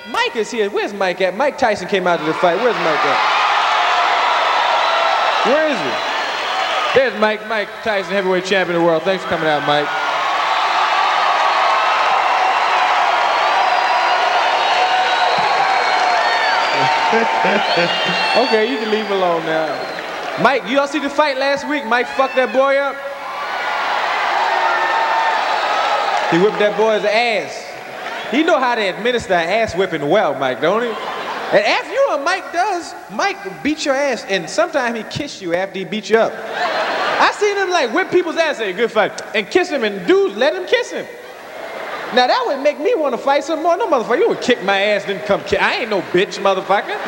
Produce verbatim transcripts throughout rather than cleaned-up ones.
Mike is here. Where's Mike at? Mike Tyson came out to the fight. Where's Mike at? Where is he? There's Mike. Mike Tyson, heavyweight champion of the world. Thanks for coming out, Mike. Okay, you can leave him alone now. Mike, you all see the fight last week? Mike fucked that boy up. He whipped that boy's ass. He know how to administer an ass whipping well, Mike, don't he? And after you and Mike does, Mike beat your ass, and sometimes he kiss you after he beat you up. I seen him like whip people's ass, say good fight, and kiss him, and dudes let him kiss him. Now that would make me want to fight some more. No motherfucker, you would kick my ass, then come kick. I ain't no bitch, motherfucker.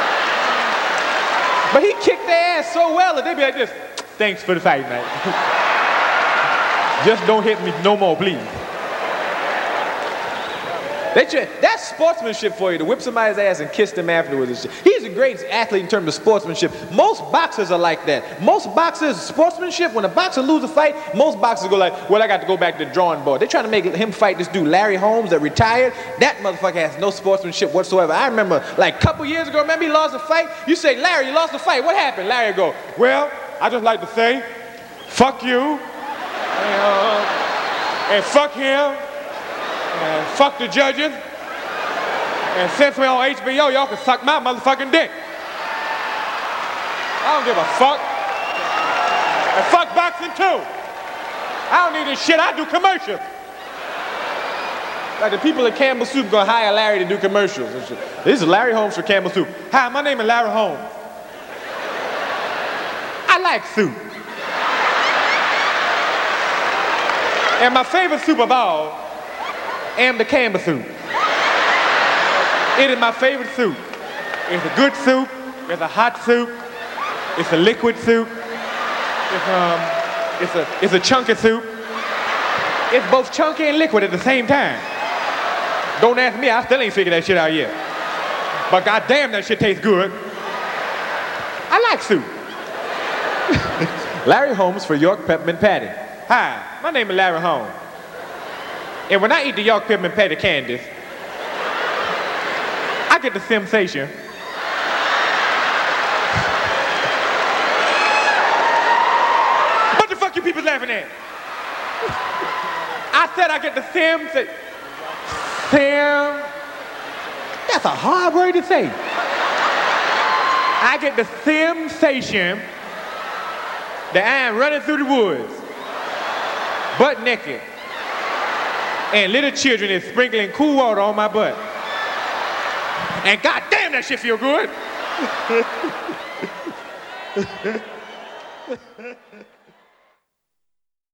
But he kicked their ass so well that they be like this. Thanks for the fight, mate. Just don't hit me no more, please. They try, that's sportsmanship for you, to whip somebody's ass and kiss them afterwards and shit. He's a great athlete in terms of sportsmanship. Most boxers are like that. Most boxers, sportsmanship, when a boxer loses a fight, most boxers go like, well, I got to go back to the drawing board. They're trying to make him fight this dude, Larry Holmes, that retired. That motherfucker has no sportsmanship whatsoever. I remember, like, a couple years ago, remember he lost a fight? You say, Larry, you lost a fight. What happened? Larry go, well, I just like to say, fuck you, and, uh, and fuck him, and fuck the judges, and since we're on H B O, y'all can suck my motherfucking dick. I don't give a fuck. And fuck boxing too. I don't need this shit, I do commercials. Like the people at Campbell Soup gonna hire Larry to do commercials and shit. This is Larry Holmes for Campbell Soup. Hi, my name is Larry Holmes. I like soup. And my favorite soup of all am the Campbell Soup. It is my favorite soup. It's a good soup, it's a hot soup, it's a liquid soup, it's, um, it's, a, it's a chunky soup. It's both chunky and liquid at the same time. Don't ask me, I still ain't figured that shit out yet. But goddamn, that shit tastes good. I like soup. Larry Holmes for York Peppermint Patty. Hi, my name is Larry Holmes. And when I eat the York Peppermint Patty candies, I get the sensation. What the fuck you people laughing at? I said I get the sensation. Sam. That's a hard word to say. I get the sensation that I am running through the woods, butt naked, and little children is sprinkling cool water on my butt. And goddamn, that shit feel good.